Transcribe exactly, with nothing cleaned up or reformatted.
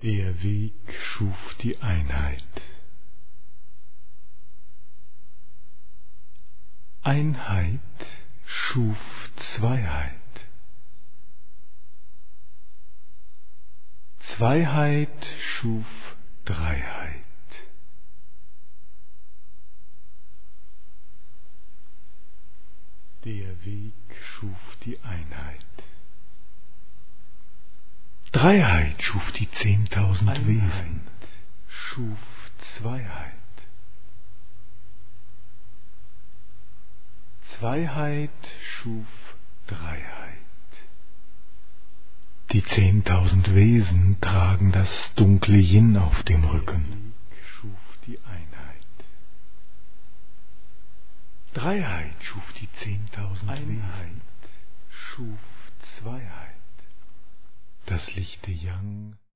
Der Weg schuf die Einheit. Einheit schuf Zweiheit. Zweiheit schuf Dreiheit. Der Weg schuf die Einheit. Dreiheit schuf die zehntausend Einheit Wesen, schuf Zweiheit. Zweiheit schuf Dreiheit. Die zehntausend Wesen tragen das dunkle Yin auf dem Rücken. Der Weg schuf die Einheit. Dreiheit schuf die zehntausend Wesen, schuf Zweiheit. Das lichte Yang